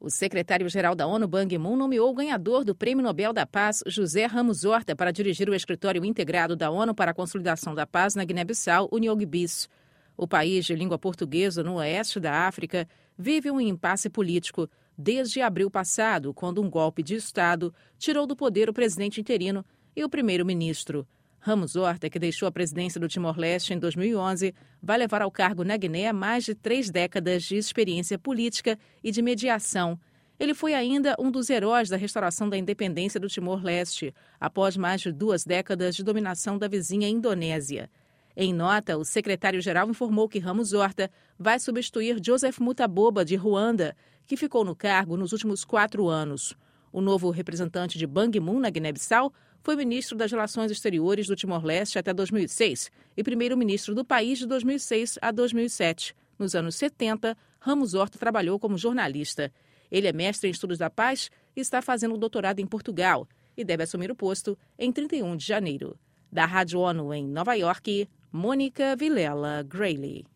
O secretário-geral da ONU, Ban Ki-moon, nomeou o ganhador do Prêmio Nobel da Paz, José Ramos Horta, para dirigir o escritório integrado da ONU para a consolidação da paz na Guiné-Bissau, UNIOG-BIS. O país de língua portuguesa no oeste da África vive um impasse político desde abril passado, quando um golpe de Estado tirou do poder o presidente interino e o primeiro-ministro. Ramos Horta, que deixou a presidência do Timor-Leste em 2011, vai levar ao cargo na Guiné mais de 3 décadas de experiência política e de mediação. Ele foi ainda um dos heróis da restauração da independência do Timor-Leste, após mais de 2 décadas de dominação da vizinha Indonésia. Em nota, o secretário-geral informou que Ramos Horta vai substituir Joseph Mutaboba, de Ruanda, que ficou no cargo nos últimos 4 anos. O novo representante de Ban Ki-moon na Guiné-Bissau foi ministro das Relações Exteriores do Timor-Leste até 2006 e primeiro-ministro do país de 2006 a 2007. Nos anos 70, Ramos Horta trabalhou como jornalista. Ele é mestre em Estudos da Paz e está fazendo doutorado em Portugal e deve assumir o posto em 31 de janeiro. Da Rádio ONU em Nova York, Mônica Vilela Grayley.